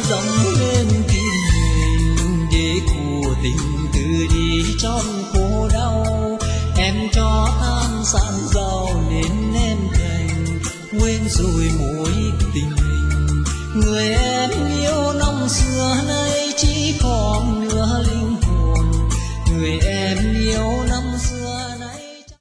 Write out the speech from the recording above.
dâng lên kim hình để của tình từ đi trong khổ đau. Em cho than san giàu nên em thành quên rồi mối tình mình. Người em yêu năm xưa nay chỉ còn